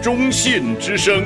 忠信之声。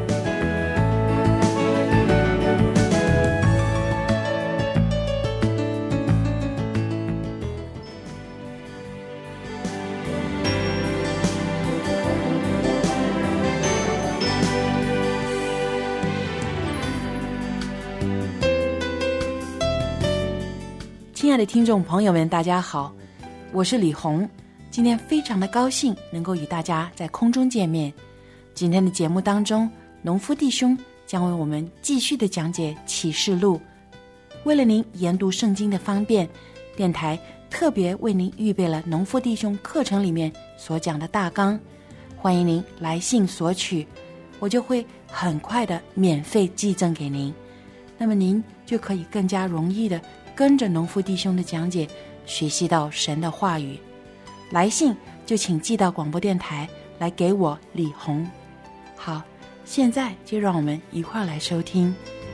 亲爱的听众朋友们，大家好，我是李红。今天非常的高兴能够与大家在空中见面。今天的节目当中，农夫弟兄将为我们继续的讲解启示录。为了您研读圣经的方便，电台特别为您预备了农夫弟兄课程里面所讲的大纲，欢迎您来信索取，我就会很快的免费寄赠给您。那么您就可以更加容易的跟着农夫弟兄的讲解，学习到神的话语。来信就请寄到广播电台来给我李红。好，现在就让我们一块来收听。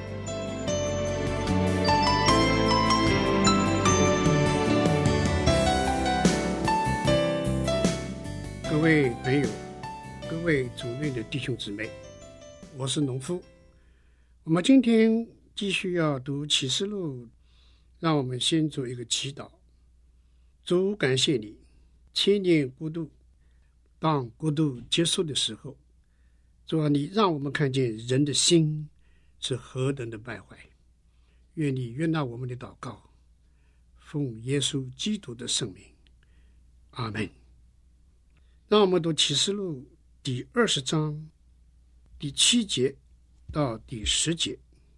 各位朋友，各位主内的弟兄姊妹，我是农夫。我们今天继续要读启示录，让我们先做一个祈祷。主，感谢你千年国度，当国度结束的时候，主啊，你让我们看见人的心是何等的败坏。愿你悦纳我们的祷告，奉耶稣基督的圣名，阿们。让我们读启示录第20章第7节到第10节。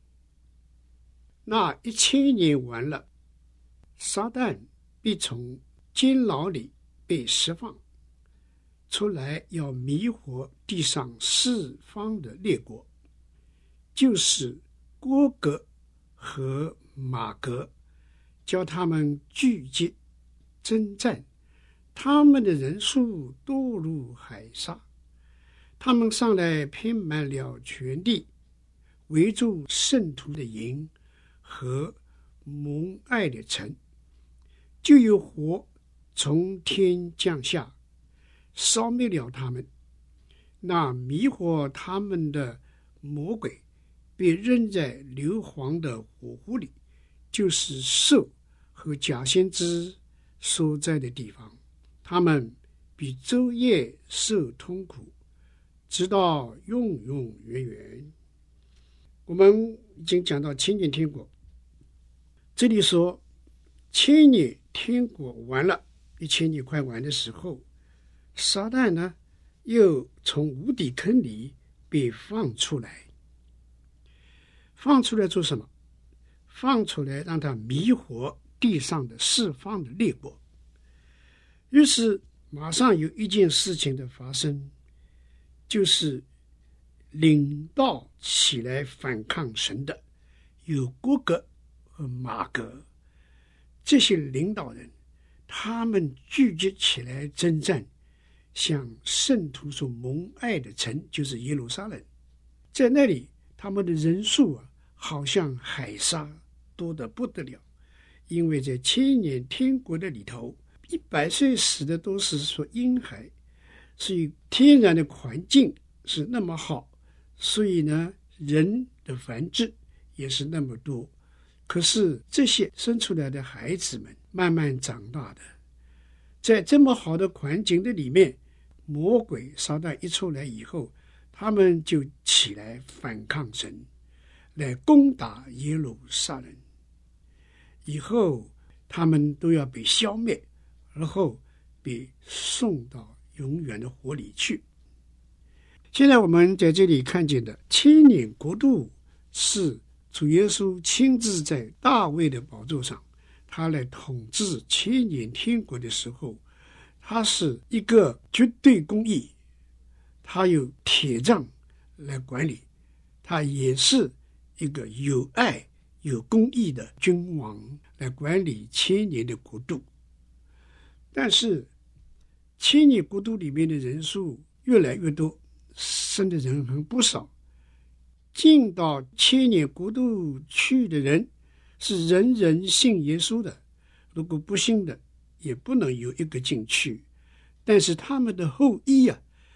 那1000年完了，撒旦必从监牢里被释放出来，要迷惑地上四方的列国，就是哥格和马格，叫他们聚集征战，他们的人数多如海沙。他们上来遍满了全地，围住圣徒的营和蒙爱的城，就有火从天降下，烧灭了他们。那迷惑他们的魔鬼被扔在硫磺的火湖里，就是兽和假先知所在的地方。他们必昼夜受痛苦，直到永永远远。我们已经讲到千年天国，这里说千年天国完了，1000年快完的时候，撒旦呢又从无底坑里被放出来。放出来做什么？放出来让他迷惑地上的四方的列国。于是马上有一件事情的发生，就是领导起来反抗神的有哥格和马格。这些领导人他们聚集起来征战，向圣徒所蒙爱的城，就是耶路撒冷。在那里他们的人数好像海沙，多得不得了。因为在千年天国的里头，100岁死的都是说婴孩，所以天然的环境是那么好，所以呢人的繁殖也是那么多。可是这些生出来的孩子们慢慢长大的，在这么好的环境的里面，魔鬼撒旦一出来以后，他们就起来反抗神，来攻打耶路撒冷。以后他们都要被消灭，然后被送到永远的火里去。现在我们在这里看见的千年国度，是主耶稣亲自在大卫的宝座上，他来统治千年天国的时候，他是一个绝对公义，他有铁杖来管理，他也是一个有爱有公义的君王来管理千年的国度。但是千年国度里面的人数越来越多，生的人很不少。进到千年国度去的人是人人信耶稣的，如果不信的也不能有一个进去。但是他们的后裔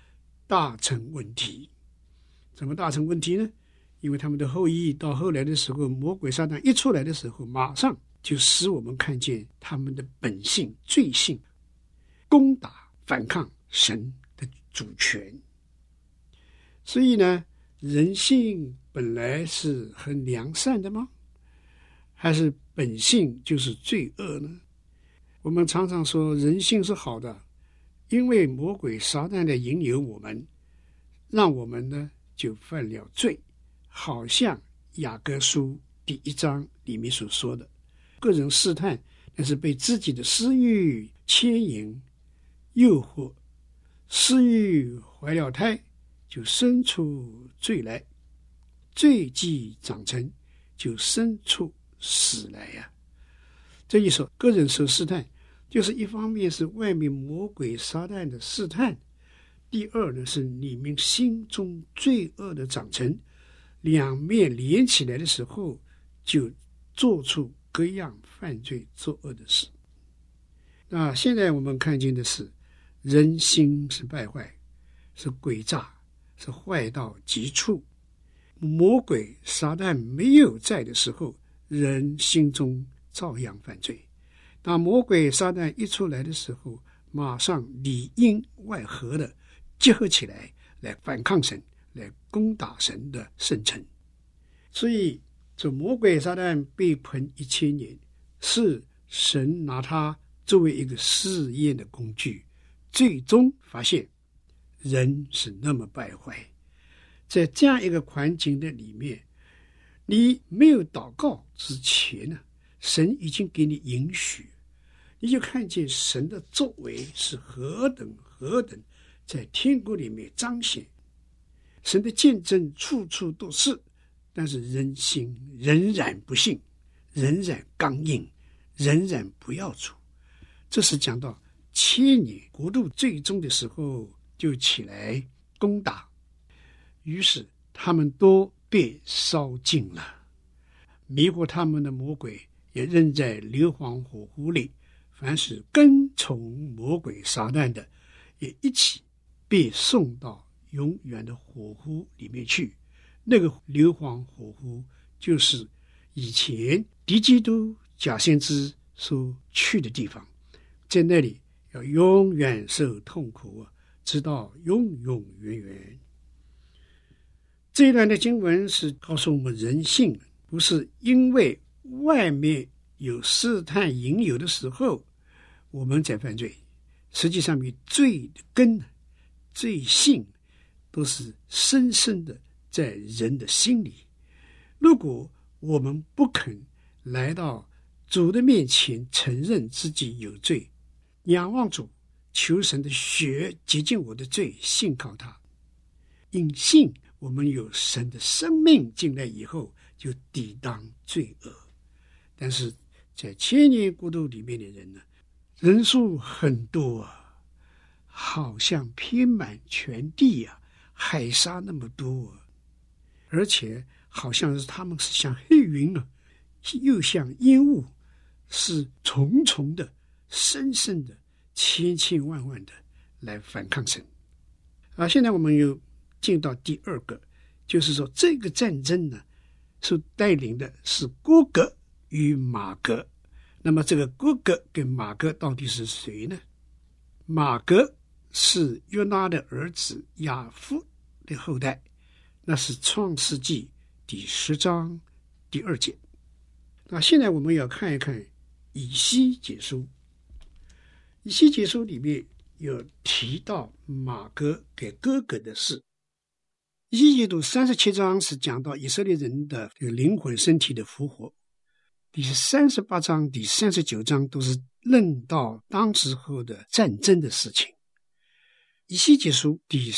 大成问题。怎么大成问题呢？因为他们的后裔到后来的时候，魔鬼撒旦一出来的时候，马上就使我们看见他们的本性罪性，攻打反抗神的主权。所以呢，人性本来是很良善的吗？还是本性就是罪恶呢？我们常常说人性是好的，因为魔鬼撒旦的引诱我们，让我们呢就犯了罪，好像雅各书第1章里面所说的，个人试探，但是被自己的私欲牵引诱惑，私欲怀了胎，就生出罪来，罪既长成，就生出死来呀。这一说个人受试探，就是一方面是外面魔鬼撒旦的试探，第二呢是里面心中罪恶的长成，两面连起来的时候，就做出各样犯罪作恶的事。那现在我们看见的是，人心是败坏，是诡诈，是坏到极处。魔鬼撒旦没有在的时候，人心中照样犯罪。当魔鬼撒旦一出来的时候，马上里应外合的结合起来，来反抗神，来攻打神的圣城。所以这魔鬼撒旦被困1000年，是神拿它作为一个试验的工具，最终发现人是那么败坏。在这样一个环境的里面，你没有祷告之前呢，神已经给你允许，你就看见神的作为是何等在天国里面彰显，神的见证处处都是，但是人心仍然不信，仍然刚硬，仍然不要主。这是讲到千年国度最终的时候，就起来攻打，于是他们都被烧尽了。迷惑他们的魔鬼也扔在硫磺火湖里，凡是跟从魔鬼撒旦的，也一起被送到永远的火湖里面去。那个硫磺火湖就是以前敌基督假先知所去的地方，在那里要永远受痛苦啊，直到永永远远。这一段的经文是告诉我们，人性不是因为外面有试探引诱的时候我们在犯罪，实际上面罪的根、罪性都是深深的在人的心里。如果我们不肯来到主的面前承认自己有罪，仰望主，求神的血洁净我的罪，信靠他，因信我们有神的生命进来以后，就抵挡罪恶。但是在千年国度里面的人呢，人数很多啊，好像遍满全地啊，海沙那么多啊，而且好像是他们是像黑云啊，又像烟雾，是重重的、深深的、千千万万的来反抗神。现在我们又进到第二个，就是说这个战争呢，是带领的是哥格与马格。那么这个哥格跟马格到底是谁呢？马格是约拿的儿子亚夫的后代，那是创世纪第10章第2节。那现在我们要看一看以西结书。以西结书里面有提到马格给哥格的事。以西结书37章是讲到以色列人的灵魂身体的复活，第38章第39章都是论到当时候的战争的事情。以西结书第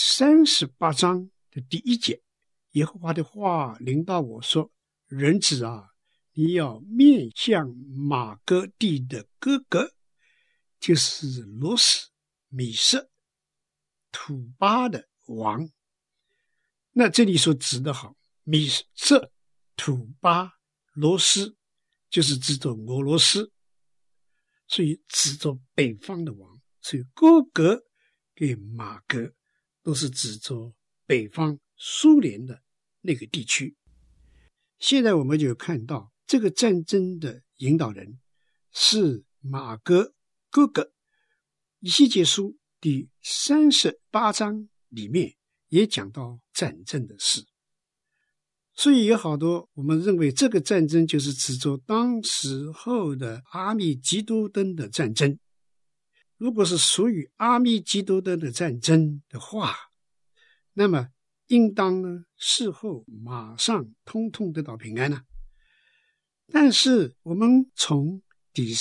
38章的第1节，耶和华的话临到我说，人子啊，你要面向马哥地的哥格，就是罗斯、米色、土巴的王。那这里所指的好，米色、土巴、罗斯就是指着俄罗斯，所以指着北方的王，所以哥格给马格都是指着北方苏联的那个地区。现在我们就看到这个战争的引导人是马哥·哥格。以西结书第38章里面也讲到战争的事，所以有好多我们认为这个战争就是指着当时候的阿密基多登的战争。如果是属于阿密基多登的战争的话，那么应当呢事后马上通通得到平安啊。但是我们从第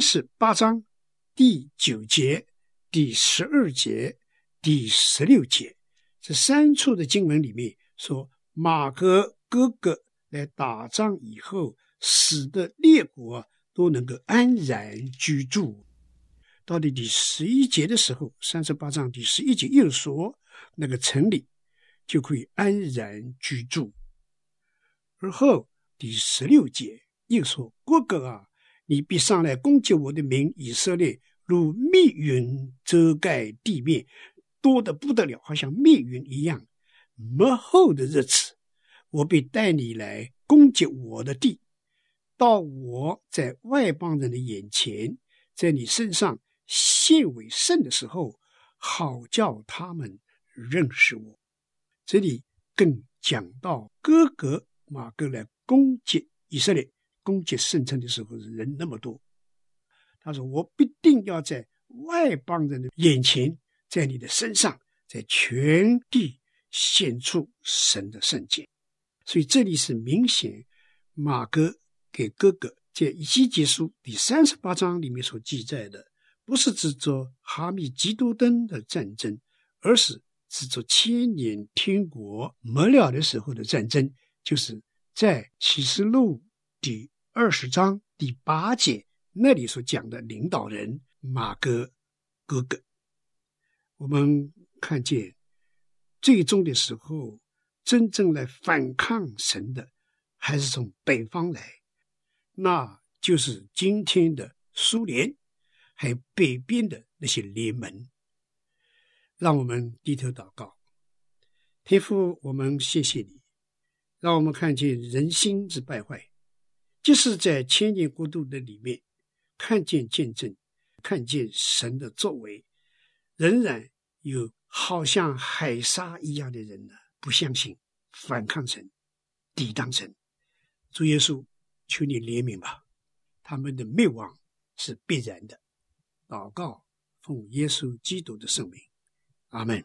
38章第9节、第12节、第16节这3处的经文里面说，马哥哥哥来打仗以后，使得列国都能够安然居住。到第11节的时候，38章第11节又说那个城里就可以安然居住。而后第16节又说，哥哥啊，你必上来攻击我的民以色列，如密云遮盖地面，多得不得了，好像密云一样。末后的日子，我必带你来攻击我的地，到我在外邦人的眼前，在你身上献为圣的时候，好叫他们认识我。这里更讲到哥格马哥来攻击以色列，攻击圣城的时候人那么多，他说我必定要在外邦人的眼前，在你的身上，在全地显出神的圣洁。所以这里是明显马哥给哥哥在以西结书第38章里面所记载的，不是指着哈密基多登的战争，而是指着千年天国末了的时候的战争，就是在启示录第20章第8节那里所讲的领导人马哥哥哥。我们看见最终的时候，真正来反抗神的还是从北方来，那就是今天的苏联，还有北边的那些联盟。让我们低头祷告。天父，我们谢谢你，让我们看见人心之败坏，就是在千年国度的里面看见见证，看见神的作为，仍然有好像海沙一样的人呢，不相信，反抗神，抵挡神。主耶稣，求你怜悯吧，他们的灭亡是必然的。祷告，奉耶稣基督的圣名，阿们。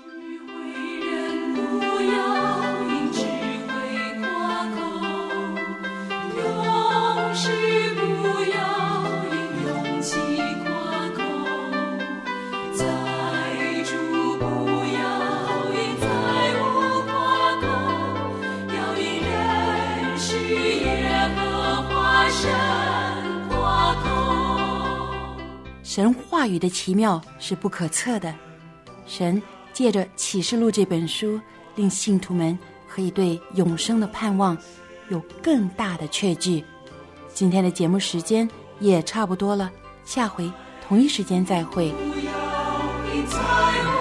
神话语的奇妙是不可测的，神借着启示录这本书，令信徒们可以对永生的盼望有更大的确据。今天的节目时间也差不多了，下回同一时间再会。不要